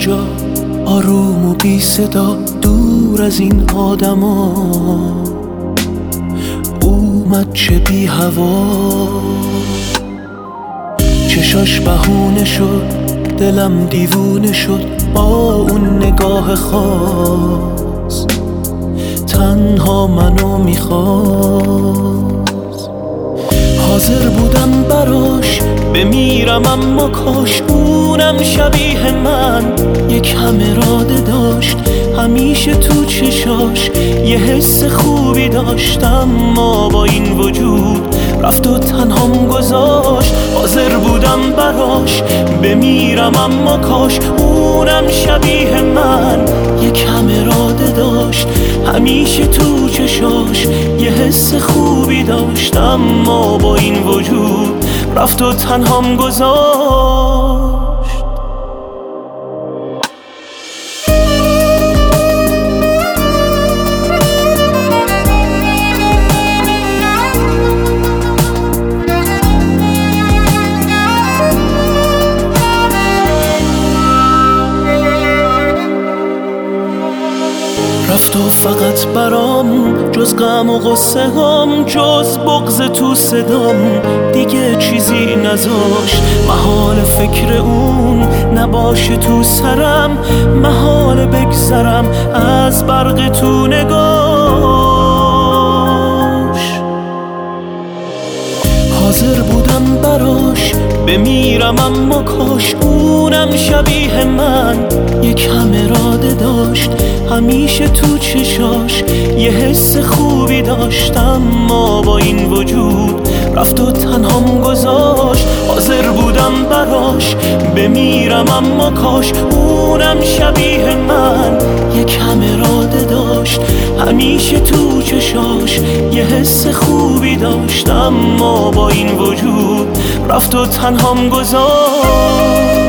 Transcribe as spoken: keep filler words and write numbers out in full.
کجا، آروم و بی صدا، دور از این آدما. اومد چه بی هوا، چشاش بهونه شد، دلم دیوونه شد با اون نگاه خاص. تنها منو میخواست، حاضر بودم براش بمیرم، اما کاش اونم شبیه من یک کم اراده داشت. همیشه تو چشاش یه حس خوبی داشتم، اما با این وجود رفت و تنهام گذاشت. حاضر بودم براش بمیرم، اما کاش اونم شبیه من یک کم اراده داشت. همیشه تو چشاش یه حس خوبی داشتم، اما با این وجود رفت و تنهام گذاشت. رفت و فقط برام جز غم و غصه هم، جز بغض تو صدام دیگه چیزی نذاشت. محال فکر اون نباشه تو سرم، محال بگذرم از برق تو نگاش. حاضر بودم براش بمیرم، اما کاش اونم شبیه من یک کم اراده داشت. همیشه تو چشاش یه حس خوبی داشتم، اما با این وجود رفت و تنهام گذاشت. حاضر بودم براش بمیرم، اما کاش اونم شبیه من یک کم اراده داشت. همیشه تو چشاش یه حس خوبی داشتم، اما با این وجود رفت و تنهام گذاشت.